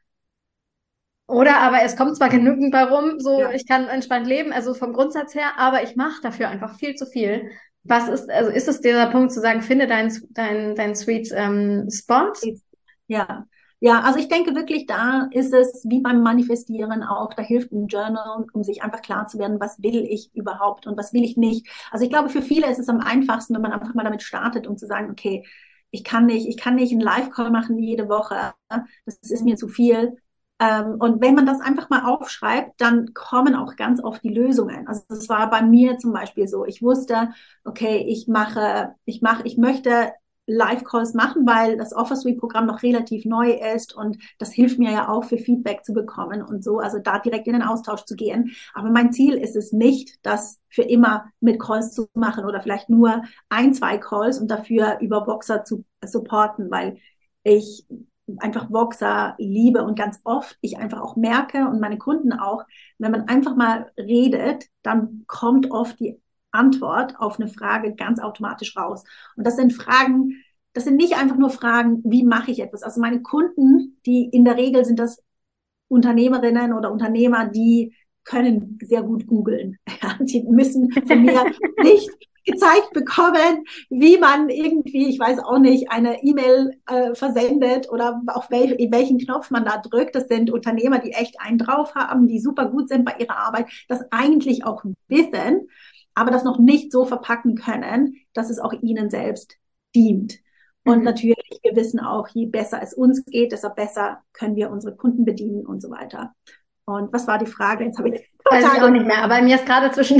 Oder aber es kommt zwar genügend bei rum, so ja. ich kann entspannt leben, also vom Grundsatz her, aber ich mache dafür einfach viel zu viel. Was ist, also ist es dieser Punkt zu sagen, finde dein, dein, dein Sweet ähm, Spot? Ja. Ja, also ich denke wirklich, da ist es wie beim Manifestieren auch, da hilft ein Journal, um sich einfach klar zu werden, was will ich überhaupt und was will ich nicht. Also ich glaube, für viele ist es am einfachsten, wenn man einfach mal damit startet, um zu sagen, okay, ich kann nicht, ich kann nicht einen Live-Call machen jede Woche, das ist mir zu viel. Und wenn man das einfach mal aufschreibt, dann kommen auch ganz oft die Lösungen. Also das war bei mir zum Beispiel so, ich wusste, okay, ich mache, ich mache, ich möchte Live-Calls machen, weil das Offer-Suite-Programm noch relativ neu ist und das hilft mir ja auch für Feedback zu bekommen und so, also da direkt in den Austausch zu gehen. Aber mein Ziel ist es nicht, das für immer mit Calls zu machen oder vielleicht nur ein, zwei Calls und dafür über Voxer zu supporten, weil ich einfach Voxer liebe und ganz oft ich einfach auch merke und meine Kunden auch, wenn man einfach mal redet, dann kommt oft die Antwort auf eine Frage ganz automatisch raus. Und das sind Fragen, das sind nicht einfach nur Fragen, wie mache ich etwas? Also meine Kunden, die in der Regel sind das Unternehmerinnen oder Unternehmer, die können sehr gut googeln. Ja, die müssen von mir nicht gezeigt bekommen, wie man irgendwie, ich weiß auch nicht, eine E-Mail äh, versendet oder auf wel welchen Knopf man da drückt. Das sind Unternehmer, die echt einen drauf haben, die super gut sind bei ihrer Arbeit, das eigentlich auch wissen. aber das noch nicht so verpacken können, dass es auch ihnen selbst dient. Und mhm. natürlich, wir wissen auch, je besser es uns geht, desto besser können wir unsere Kunden bedienen und so weiter. Und was war die Frage? Jetzt habe ich Weiß ich auch nicht mehr, aber mir ist gerade zwischen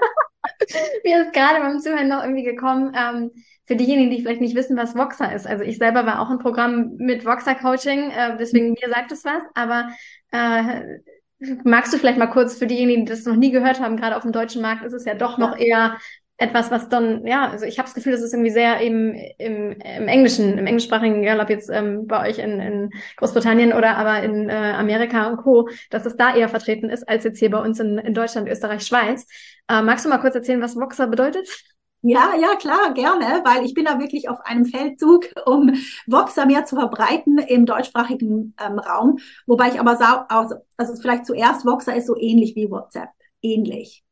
mir ist gerade beim Zuhören noch irgendwie gekommen, ähm, für diejenigen, die vielleicht nicht wissen, was Voxer ist. Also ich selber war auch im Programm mit Voxer Coaching, äh, deswegen mir sagt es was, aber äh, magst du vielleicht mal kurz für diejenigen, die das noch nie gehört haben, gerade auf dem deutschen Markt ist es ja doch noch eher etwas, was dann, ja, also ich habe das Gefühl, das ist irgendwie sehr eben im, im Englischen, im englischsprachigen, egal ob jetzt ähm, bei euch in, in Großbritannien oder aber in äh, Amerika und Co., dass es da eher vertreten ist, als jetzt hier bei uns in, in Deutschland, Österreich, Schweiz. Äh, magst du mal kurz erzählen, was Voxer bedeutet? Ja, ja, klar, gerne, weil ich bin da wirklich auf einem Feldzug, um Voxer mehr zu verbreiten im deutschsprachigen ähm, Raum. Wobei ich aber sage, also, also vielleicht zuerst, Voxer ist so ähnlich wie WhatsApp, ähnlich.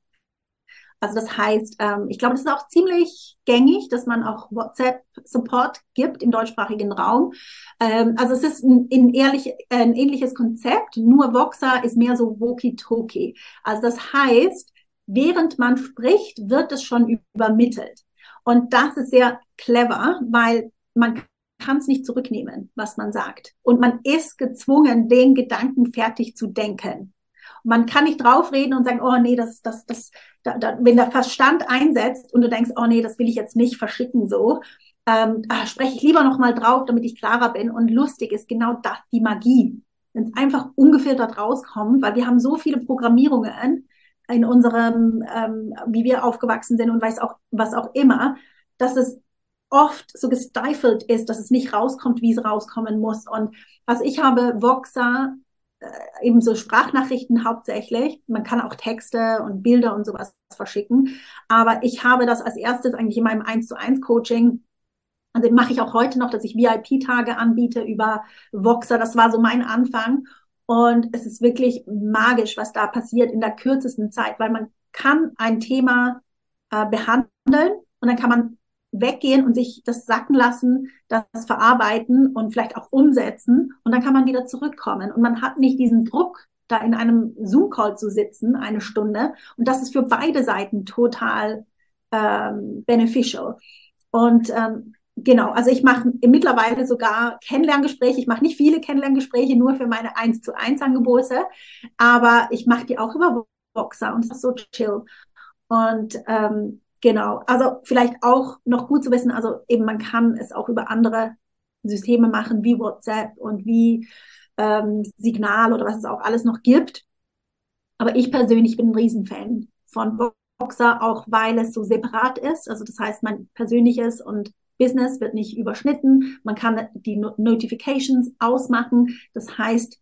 Also das heißt, ähm, ich glaube, das ist auch ziemlich gängig, dass man auch WhatsApp-Support gibt im deutschsprachigen Raum. Ähm, also es ist ein, ein, ehrlich, ein ähnliches Konzept, nur Voxer ist mehr so Walkie-Talkie. Also das heißt, während man spricht, wird es schon übermittelt. Und das ist sehr clever, weil man kann es nicht zurücknehmen, was man sagt. Und man ist gezwungen, den Gedanken fertig zu denken. Man kann nicht draufreden und sagen, oh nee, das, das, das, da, da, wenn der Verstand einsetzt und du denkst, oh nee, das will ich jetzt nicht verschicken so, ähm, ah, spreche ich lieber nochmal drauf, damit ich klarer bin. Und lustig ist genau das, die Magie. Wenn es einfach ungefiltert rauskommt, weil wir haben so viele Programmierungen in unserem, ähm, wie wir aufgewachsen sind und weiß auch, was auch immer, dass es oft so gestifelt ist, dass es nicht rauskommt, wie es rauskommen muss. Und was ich habe, Voxer, eben so Sprachnachrichten hauptsächlich. Man kann auch Texte und Bilder und sowas verschicken. Aber ich habe das als erstes eigentlich in meinem eins zu eins Coaching, also mache ich auch heute noch, dass ich V I P-Tage anbiete über Voxer. Das war so mein Anfang. Und es ist wirklich magisch, was da passiert in der kürzesten Zeit, weil man kann ein Thema äh, behandeln und dann kann man weggehen und sich das sacken lassen, das verarbeiten und vielleicht auch umsetzen und dann kann man wieder zurückkommen und man hat nicht diesen Druck, da in einem Zoom-Call zu sitzen, eine Stunde und das ist für beide Seiten total ähm, beneficial und ähm, genau, also ich mache mittlerweile sogar Kennenlerngespräche, ich mache nicht viele Kennenlerngespräche, nur für meine eins zu eins Angebote, aber ich mache die auch über Voxer und das ist so chill und ähm, genau, also vielleicht auch noch gut zu wissen, also eben man kann es auch über andere Systeme machen, wie WhatsApp und wie ähm, Signal oder was es auch alles noch gibt. Aber ich persönlich bin ein Riesenfan von Voxer, auch weil es so separat ist. Also das heißt, mein Persönliches und Business wird nicht überschnitten. Man kann die Notifications ausmachen. Das heißt,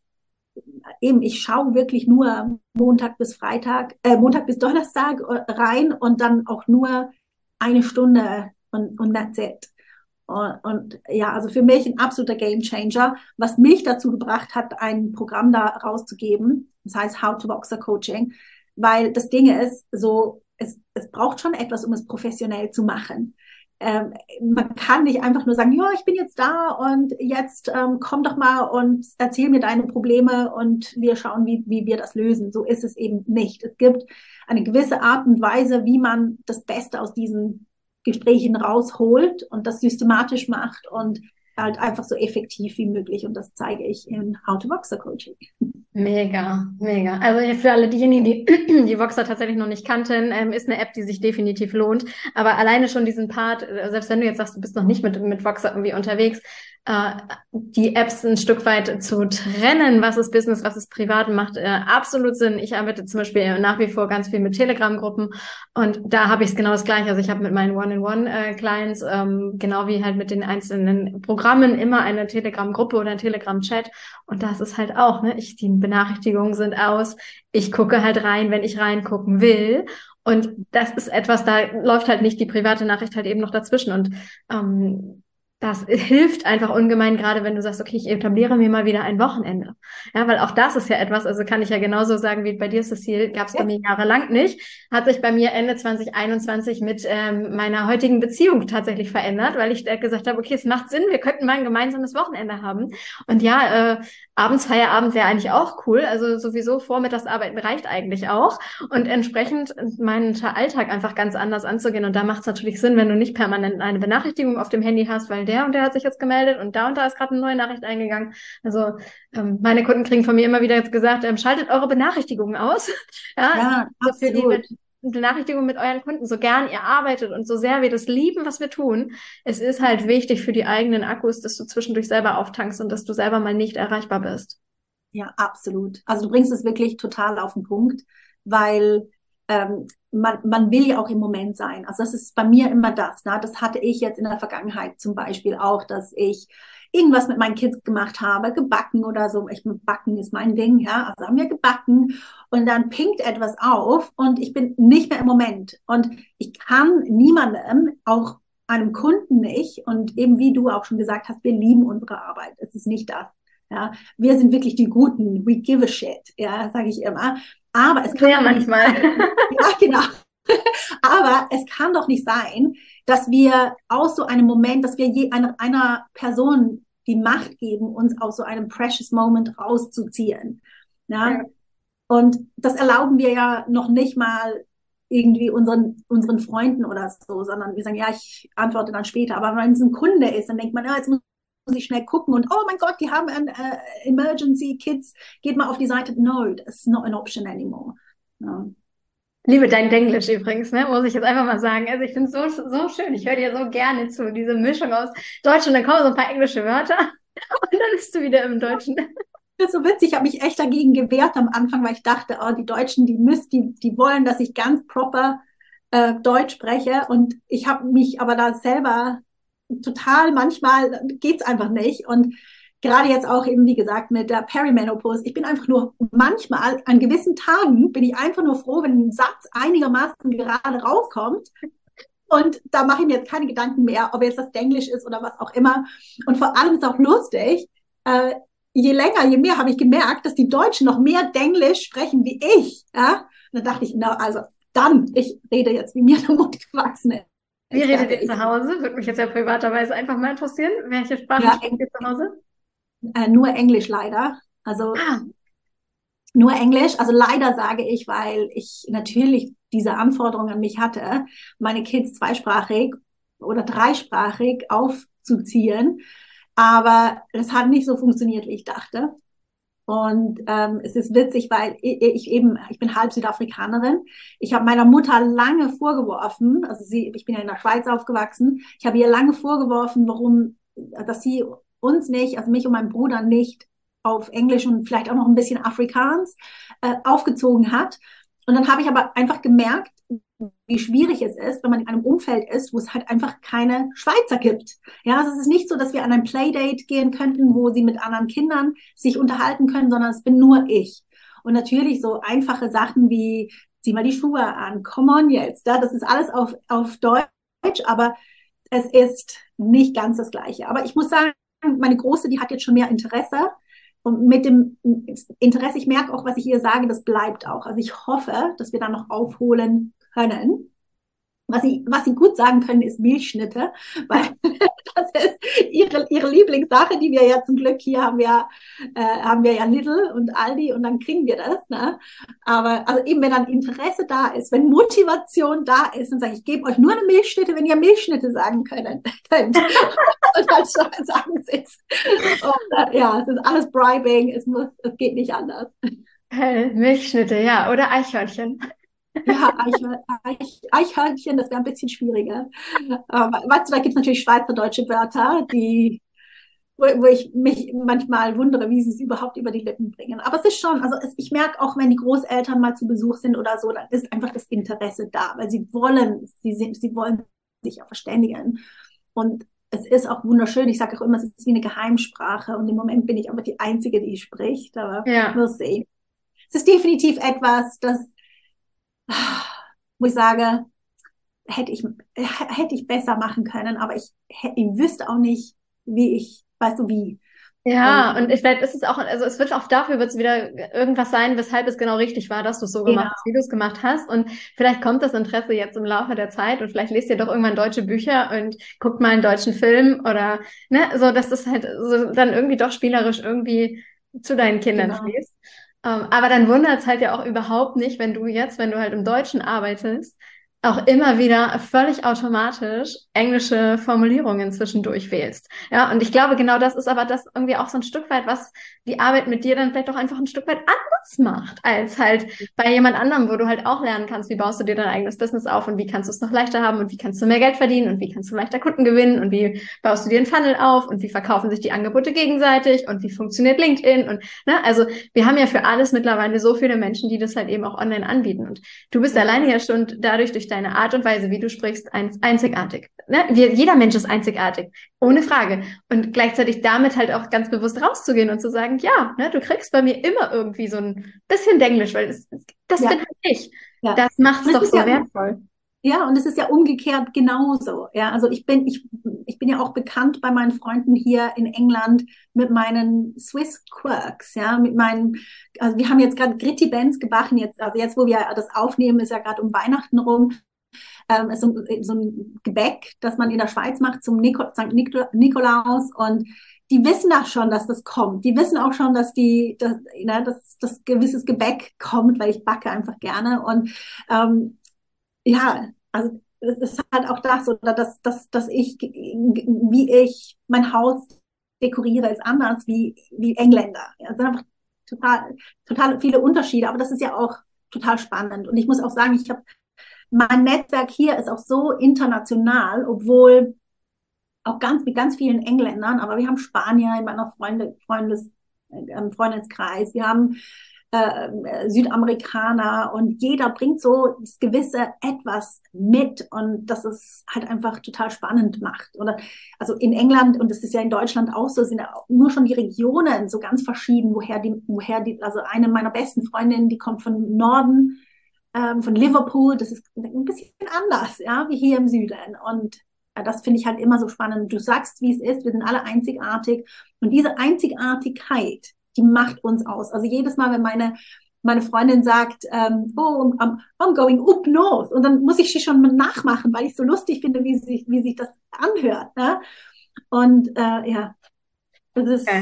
eben, ich schaue wirklich nur Montag bis Freitag, äh, Montag bis Donnerstag rein und dann auch nur eine Stunde und, und that's it. Und, und ja, also für mich ein absoluter Gamechanger, was mich dazu gebracht hat, ein Programm da rauszugeben. Das heißt How to Voxer Coaching, weil das Ding ist, so, es, es braucht schon etwas, um es professionell zu machen. Ähm, man kann nicht einfach nur sagen, ja, ich bin jetzt da und jetzt ähm, komm doch mal und erzähl mir deine Probleme und wir schauen, wie, wie wir das lösen. So ist es eben nicht. Es gibt eine gewisse Art und Weise, wie man das Beste aus diesen Gesprächen rausholt und das systematisch macht und halt einfach so effektiv wie möglich. Und das zeige ich in How to Voxer Coaching. Mega, mega. Also für alle diejenigen, die die Voxer tatsächlich noch nicht kannten, ähm, ist eine App, die sich definitiv lohnt. Aber alleine schon diesen Part, selbst wenn du jetzt sagst, du bist noch nicht mit, mit Voxer irgendwie unterwegs, äh, die Apps ein Stück weit zu trennen, was ist Business, was ist privat, macht äh, absolut Sinn. Ich arbeite zum Beispiel nach wie vor ganz viel mit Telegram-Gruppen und da habe ich es genau das Gleiche. Also ich habe mit meinen One-in-One-Clients, ähm, genau wie halt mit den einzelnen Programmen, immer eine Telegram-Gruppe oder ein Telegram-Chat und das ist halt auch, ne, ich, die Benachrichtigungen sind aus, ich gucke halt rein, wenn ich reingucken will. Und das ist etwas, da läuft halt nicht die private Nachricht halt eben noch dazwischen. Und ähm, Das hilft einfach ungemein, gerade wenn du sagst, okay, ich etabliere mir mal wieder ein Wochenende. Ja, weil auch das ist ja etwas, also kann ich ja genauso sagen wie bei dir, Cecile, gab es bei mir jahrelang nicht, hat sich bei mir Ende zwanzig einundzwanzig mit ähm, meiner heutigen Beziehung tatsächlich verändert, weil ich äh, gesagt habe, okay, es macht Sinn, wir könnten mal ein gemeinsames Wochenende haben. Und ja, äh, abends Feierabend wäre eigentlich auch cool, also sowieso Vormittagsarbeiten reicht eigentlich auch und entsprechend meinen Alltag einfach ganz anders anzugehen. Und da macht es natürlich Sinn, wenn du nicht permanent eine Benachrichtigung auf dem Handy hast, weil der und der hat sich jetzt gemeldet und da und da ist gerade eine neue Nachricht eingegangen. Also ähm, meine Kunden kriegen von mir immer wieder jetzt gesagt, ähm, schaltet eure Benachrichtigungen aus. Ja, Ja, also für die absolut. Benachrichtigungen mit euren Kunden, so gern ihr arbeitet und so sehr wir das lieben, was wir tun. Es ist halt wichtig für die eigenen Akkus, dass du zwischendurch selber auftankst und dass du selber mal nicht erreichbar bist. Ja, absolut. Also du bringst es wirklich total auf den Punkt, weil ähm, man, man will ja auch im Moment sein. Also das ist bei mir immer das. Ne? Das hatte ich jetzt in der Vergangenheit zum Beispiel auch, dass ich irgendwas mit meinen Kids gemacht habe, gebacken oder so. Ich, Backen ist mein Ding, ja. Also haben wir gebacken und dann pinkt etwas auf und ich bin nicht mehr im Moment. Und ich kann niemandem, auch einem Kunden nicht, und eben wie du auch schon gesagt hast, wir lieben unsere Arbeit. Es ist nicht das. Ja, wir sind wirklich die Guten. We give a shit. Ja, sage ich immer. Aber es kann ja manchmal. Ja, genau. Aber es kann doch nicht sein, dass wir aus so einem Moment, dass wir je einer, einer Person die Macht geben, uns aus so einem precious Moment rauszuziehen. Ja? Ja. Und das erlauben wir ja noch nicht mal irgendwie unseren, unseren Freunden oder so, sondern wir sagen, ja, ich antworte dann später. Aber wenn es ein Kunde ist, dann denkt man, ja, jetzt muss ich schnell gucken und oh mein Gott, die haben ein uh, Emergency Kids, geht mal auf die Seite. No, that's not an option anymore. No. Liebe dein Denglisch übrigens, ne, muss ich jetzt einfach mal sagen. Also ich finde es so, so schön. Ich höre dir so gerne zu, diese Mischung aus Deutsch und dann kommen so ein paar englische Wörter und dann bist du wieder im Deutschen. Das ist so witzig, ich habe mich echt dagegen gewehrt am Anfang, weil ich dachte, oh, die Deutschen, die müssen, die, die wollen, dass ich ganz proper äh, Deutsch spreche und ich habe mich aber da selber total, manchmal geht's einfach nicht und gerade jetzt auch eben, wie gesagt, mit der Perimenopause, ich bin einfach nur manchmal, an gewissen Tagen bin ich einfach nur froh, wenn ein Satz einigermaßen gerade rauskommt. Und da mache ich mir jetzt keine Gedanken mehr, ob jetzt das Englisch ist oder was auch immer. Und vor allem ist auch lustig, äh, je länger, je mehr habe ich gemerkt, dass die Deutschen noch mehr Denglisch sprechen wie ich. Ja? Und dann dachte ich, na, also dann, ich rede jetzt, wie mir der Mund gewachsen ist. Wie redet ihr zu Hause? Würde mich jetzt ja privaterweise einfach mal interessieren. Welche Sprache ja, sprecht ihr zu Hause? Äh, nur Englisch leider. Also ah. nur Englisch. Also leider sage ich, weil ich natürlich diese Anforderung an mich hatte, meine Kids zweisprachig oder dreisprachig aufzuziehen. Aber es hat nicht so funktioniert, wie ich dachte. Und ähm, es ist witzig, weil ich, ich eben, ich bin halb Südafrikanerin. Ich habe meiner Mutter lange vorgeworfen, also sie, ich bin ja in der Schweiz aufgewachsen, ich habe ihr lange vorgeworfen, warum, dass sie uns nicht, also mich und meinen Bruder nicht auf Englisch und vielleicht auch noch ein bisschen Afrikaans äh, aufgezogen hat. Und dann habe ich aber einfach gemerkt, wie schwierig es ist, wenn man in einem Umfeld ist, wo es halt einfach keine Schweizer gibt. Ja, also es ist nicht so, dass wir an ein Playdate gehen könnten, wo sie mit anderen Kindern sich unterhalten können, sondern es bin nur ich. Und natürlich so einfache Sachen wie, zieh mal die Schuhe an, come on jetzt, ja, das ist alles auf, auf Deutsch, aber es ist nicht ganz das Gleiche. Aber ich muss sagen, meine Große, die hat jetzt schon mehr Interesse. Und mit dem Interesse, ich merke auch, was ich ihr sage, das bleibt auch. Also ich hoffe, dass wir da noch aufholen können. Was sie, was sie gut sagen können, ist Milchschnitte, weil das ist ihre, ihre Lieblingssache, die wir ja zum Glück hier haben wir, äh, haben wir ja Lidl und Aldi und dann kriegen wir das. Ne? Aber also eben, wenn dann Interesse da ist, wenn Motivation da ist, dann sage ich, ich gebe euch nur eine Milchschnitte, wenn ihr Milchschnitte sagen könnt. könnt. Und als sagen sitzt. Und, äh, ja, es ist alles Bribing, es muss, es geht nicht anders. Hey, Milchschnitte, ja, oder Eichhörnchen. Ja, Eichhör, Eich, Eichhörnchen, das wäre ein bisschen schwieriger. Aber weißt du, da gibt es natürlich schweizerdeutsche Wörter, die, wo, wo ich mich manchmal wundere, wie sie es überhaupt über die Lippen bringen. Aber es ist schon, also es, ich merke auch, wenn die Großeltern mal zu Besuch sind oder so, dann ist einfach das Interesse da, weil sie wollen, sie, sind, sie wollen sich auch verständigen. Und es ist auch wunderschön. Ich sage auch immer, es ist wie eine Geheimsprache. Und im Moment bin ich aber die Einzige, die spricht. Aber ja. We'll see. Es ist definitiv etwas, das, wo ich sage, hätte ich, hätte ich besser machen können, aber ich, ich wüsste auch nicht, wie ich, weißt du, wie. Ja, Und und ich, vielleicht ist es auch, also es wird auch dafür wird es wieder irgendwas sein, weshalb es genau richtig war, dass du es so gemacht genau, hast, wie du es gemacht hast. Und vielleicht kommt das Interesse jetzt im Laufe der Zeit und vielleicht lest ihr doch irgendwann deutsche Bücher und guckt mal einen deutschen Film oder, ne, so, dass das halt so dann irgendwie doch spielerisch irgendwie zu deinen Kindern genau. fließt. Ähm, aber dann wundert es halt ja auch überhaupt nicht, wenn du jetzt, wenn du halt im Deutschen arbeitest, auch immer wieder völlig automatisch englische Formulierungen zwischendurch wählst. Ja, und ich glaube, genau das ist aber das irgendwie auch so ein Stück weit, was die Arbeit mit dir dann vielleicht auch einfach ein Stück weit anders macht, als halt bei jemand anderem, wo du halt auch lernen kannst, wie baust du dir dein eigenes Business auf und wie kannst du es noch leichter haben und wie kannst du mehr Geld verdienen und wie kannst du leichter Kunden gewinnen und wie baust du dir einen Funnel auf und wie verkaufen sich die Angebote gegenseitig und wie funktioniert LinkedIn und, ne, also wir haben ja für alles mittlerweile so viele Menschen, die das halt eben auch online anbieten und du bist Ja. alleine ja schon dadurch durch deine Art und Weise, wie du sprichst, einzigartig. Ne? Wir, jeder Mensch ist einzigartig, ohne Frage. Und gleichzeitig damit halt auch ganz bewusst rauszugehen und zu sagen, ja, ne, du kriegst bei mir immer irgendwie so ein bisschen Denglisch, weil das, das Ja. bin halt ich. Ja. Das macht's Und es doch ist so ja, wertvoll. ja, und es ist ja umgekehrt genauso. Ja, also ich bin, ich, ich bin ja auch bekannt bei meinen Freunden hier in England mit meinen Swiss Quirks, ja, mit meinen, also wir haben jetzt gerade Gritti Benz gebacken, jetzt, also jetzt, wo wir das aufnehmen, ist ja gerade um Weihnachten rum. Ähm, ist so, so ein Gebäck, das man in der Schweiz macht zum Nico, Sankt Nikolaus und die wissen das schon, dass das kommt. Die wissen auch schon, dass die, dass, ne, dass das gewisses Gebäck kommt, weil ich backe einfach gerne und ähm, ja, also es ist halt auch das, oder dass, dass, dass ich, wie ich mein Haus dekoriere, ist anders wie, wie Engländer. Ja, es sind einfach total, total viele Unterschiede, aber das ist ja auch total spannend. Und ich muss auch sagen, ich habe mein Netzwerk hier ist auch so international, obwohl auch ganz mit ganz vielen Engländern, aber wir haben Spanier in meiner Freunde, Freundes, äh, Freundeskreis, wir haben äh, Südamerikaner und jeder bringt so das gewisse Etwas mit und das es halt einfach total spannend macht. Oder also in England und das ist ja in Deutschland auch so, sind ja auch nur schon die Regionen so ganz verschieden, woher die, woher die, also eine meiner besten Freundinnen, die kommt von Norden, ähm, von Liverpool, das ist ein bisschen anders, ja, wie hier im Süden. Und ja, das finde ich halt immer so spannend. Du sagst, wie es ist, wir sind alle einzigartig und diese Einzigartigkeit, die macht uns aus. Also jedes Mal, wenn meine, meine Freundin sagt, ähm, oh, I'm, I'm going up north und dann muss ich sie schon nachmachen, weil ich so lustig finde, wie sich, wie sich das anhört. Ne? Und äh, ja, das ist, Okay.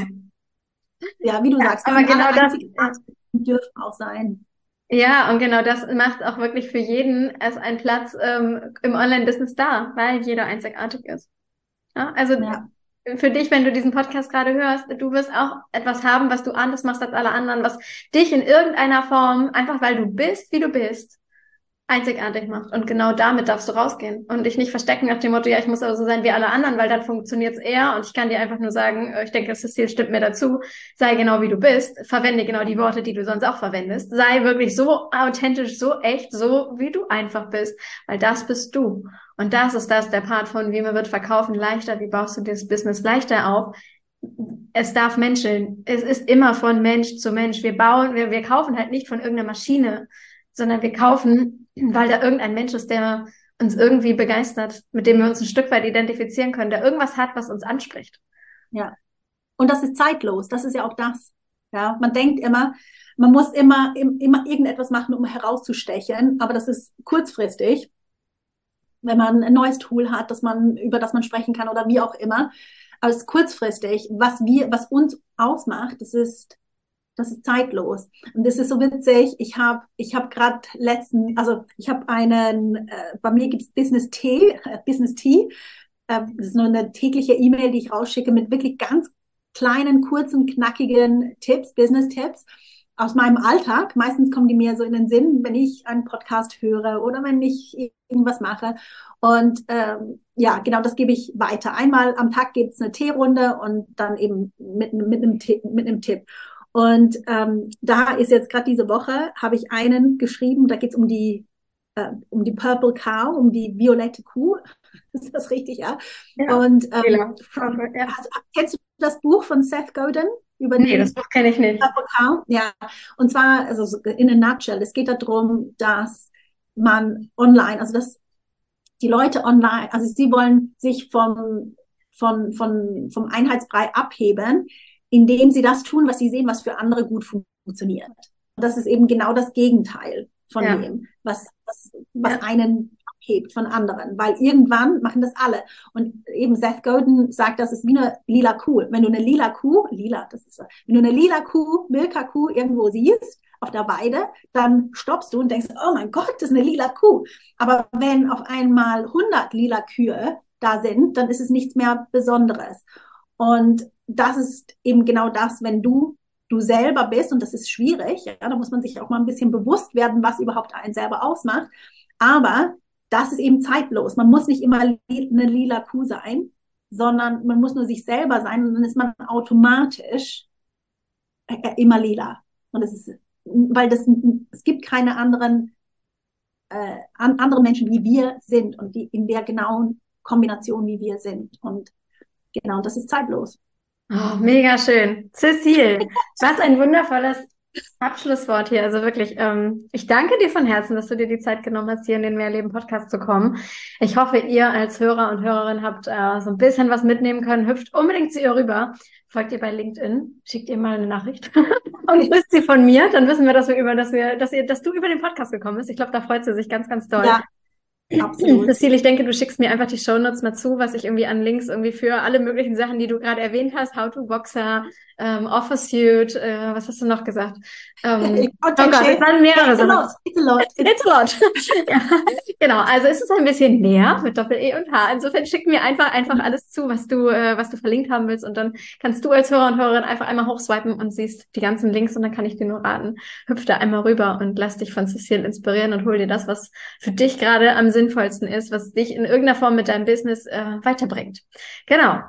ja, wie du Ja, sagst, wir aber sind genau alle das, einzigartig und dürfen auch sein. ja, und genau das macht auch wirklich für jeden es einen Platz ähm, im Online-Business da, weil jeder einzigartig ist. Ja, also Ja, für dich, wenn du diesen Podcast gerade hörst, du wirst auch etwas haben, was du anders machst als alle anderen, was dich in irgendeiner Form, einfach weil du bist, wie du bist, einzigartig macht. Und genau damit darfst du rausgehen und dich nicht verstecken nach dem Motto, ja, ich muss aber so sein wie alle anderen, weil dann funktioniert es eher. Und ich kann dir einfach nur sagen, äh, ich denke, das Ziel stimmt mir dazu. Sei genau wie du bist. Verwende genau die Worte, die du sonst auch verwendest. Sei wirklich so authentisch, so echt, so wie du einfach bist, weil das bist du. Und das ist das, der Part von, wie man wird verkaufen leichter, wie baust du das Business leichter auf. Es darf menscheln. Es ist immer von Mensch zu Mensch. Wir bauen, wir, wir kaufen halt nicht von irgendeiner Maschine, sondern wir kaufen, weil da irgendein Mensch ist, der uns irgendwie begeistert, mit dem wir uns ein Stück weit identifizieren können, der irgendwas hat, was uns anspricht. ja. Und das ist zeitlos. Das ist ja auch das. Ja, man denkt immer, man muss immer, immer irgendetwas machen, um herauszustechen. Aber das ist kurzfristig, wenn man ein neues Tool hat, dass man, über das man sprechen kann oder wie auch immer. Aber es ist kurzfristig. Was wir, was uns ausmacht, das ist, das ist zeitlos. Und das ist so witzig. Ich habe, ich habe gerade letzten, also ich habe einen, äh, bei mir gibt's Business Tea, äh, Business Tea. Äh, das ist nur eine tägliche E-Mail, die ich rausschicke mit wirklich ganz kleinen, kurzen, knackigen Tipps, Business-Tipps aus meinem Alltag. Meistens kommen die mir so in den Sinn, wenn ich einen Podcast höre oder wenn ich irgendwas mache. Und ähm, ja, genau, das gebe ich weiter. Einmal am Tag gibt es eine Teerunde und dann eben mit, mit, einem, mit einem Tipp. Und ähm, da ist jetzt gerade diese Woche, habe ich einen geschrieben, da geht es um die äh, um die Purple Cow, um die violette Kuh. Ist das richtig, ja? Ja, und ähm, Fehler. from, Ja. hast, kennst du das Buch von Seth Godin über Nee, die das Buch kenne ich nicht. Purple Cow? Ja, und zwar, also in a nutshell, es geht darum, dass man online, also dass die Leute online, also sie wollen sich vom, von, von, vom Einheitsbrei abheben, indem sie das tun, was sie sehen, was für andere gut funktioniert. Und das ist eben genau das Gegenteil von ja. dem, was, was, was ja. einen abhebt von anderen, weil irgendwann machen das alle. Und eben Seth Godin sagt, das ist wie eine lila Kuh. Wenn du eine lila Kuh, lila, das ist, wenn du eine lila Kuh, Milka-Kuh irgendwo siehst, auf der Weide, dann stoppst du und denkst, oh mein Gott, das ist eine lila Kuh. Aber wenn auf einmal hundert lila Kühe da sind, dann ist es nichts mehr Besonderes. Und das ist eben genau das, wenn du du selber bist, und das ist schwierig, ja, da muss man sich auch mal ein bisschen bewusst werden, was überhaupt einen selber ausmacht. Aber das ist eben zeitlos. Man muss nicht immer eine lila Kuh sein, sondern man muss nur sich selber sein und dann ist man automatisch immer lila. Und es ist, weil das, es gibt keine anderen, äh, andere Menschen, wie wir sind und die in der genauen Kombination, wie wir sind. Und genau, das ist zeitlos. Oh, mega schön. Cecile, was ein wundervolles Abschlusswort hier. Also wirklich, ähm, ich danke dir von Herzen, dass du dir die Zeit genommen hast, hier in den Mehrleben-Podcast zu kommen. Ich hoffe, ihr als Hörer und Hörerin habt äh, so ein bisschen was mitnehmen können. Hüpft unbedingt zu ihr rüber. Folgt ihr bei LinkedIn, schickt ihr mal eine Nachricht und grüßt sie von mir. Dann wissen wir, dass wir über, dass wir, dass ihr, dass du über den Podcast gekommen bist. Ich glaube, da freut sie sich ganz, ganz doll. Ja. Absolut. Cecile, ich denke, du schickst mir einfach die Shownotes mal zu, was ich irgendwie an Links irgendwie für alle möglichen Sachen, die du gerade erwähnt hast, How to Boxer, ähm, Office Suit, äh, was hast du noch gesagt? Ähm, oh Gott, es waren mehrere Sachen. It's a lot. It's a lot. Ja, genau, also ist es ein bisschen näher mit Doppel-E und H. Insofern schick mir einfach einfach alles zu, was du äh, was du verlinkt haben willst und dann kannst du als Hörer und Hörerin einfach einmal hochswipen und siehst die ganzen Links und dann kann ich dir nur raten, hüpf da einmal rüber und lass dich von Cecile inspirieren und hol dir das, was für dich gerade am sinnvollsten ist, was dich in irgendeiner Form mit deinem Business äh, weiterbringt. Genau.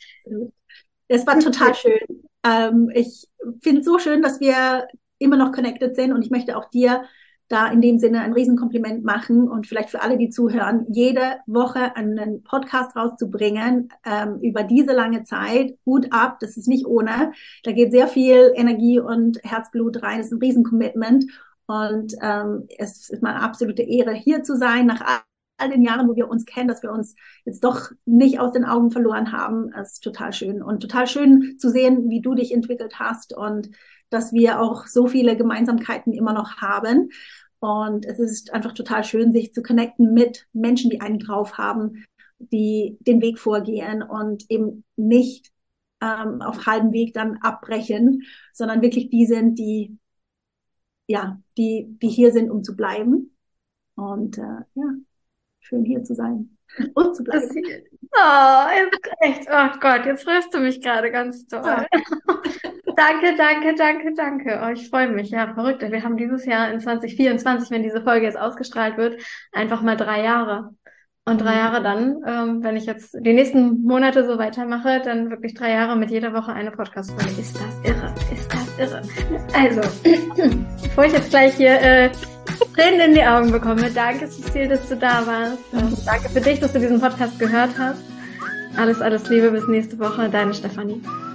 Es war total schön. Ähm, ich finde es so schön, dass wir immer noch connected sind und ich möchte auch dir da in dem Sinne ein Riesenkompliment machen und vielleicht für alle, die zuhören, jede Woche einen Podcast rauszubringen ähm, über diese lange Zeit. Hut ab, das ist nicht ohne. Da geht sehr viel Energie und Herzblut rein. Das ist ein Riesencommitment und ähm, es ist meine absolute Ehre, hier zu sein, nach all den Jahren, wo wir uns kennen, dass wir uns jetzt doch nicht aus den Augen verloren haben. Das ist total schön und total schön zu sehen, wie du dich entwickelt hast und dass wir auch so viele Gemeinsamkeiten immer noch haben. Und es ist einfach total schön, sich zu connecten mit Menschen, die einen drauf haben, die den Weg vorgehen und eben nicht ähm, auf halbem Weg dann abbrechen, sondern wirklich die sind, die, ja, die, die hier sind, um zu bleiben. Und äh, ja, schön hier zu sein und zu bleiben. Oh, jetzt echt, oh Gott, jetzt rührst du mich gerade ganz toll. Ja. Danke, danke, danke, danke. Oh, ich freue mich. Ja, verrückt. Wir haben dieses Jahr in zwanzig vierundzwanzig, wenn diese Folge jetzt ausgestrahlt wird, einfach mal drei Jahre. Und drei Jahre dann, ähm, wenn ich jetzt die nächsten Monate so weitermache, dann wirklich drei Jahre mit jeder Woche eine Podcast-Folge. Ist das irre? Ist das irre? Also, bevor ich jetzt gleich hier äh, Tränen in die Augen bekomme, danke Cecile, dass du da warst. Ähm, danke für dich, dass du diesen Podcast gehört hast. Alles, alles Liebe, bis nächste Woche. Deine Stefanie.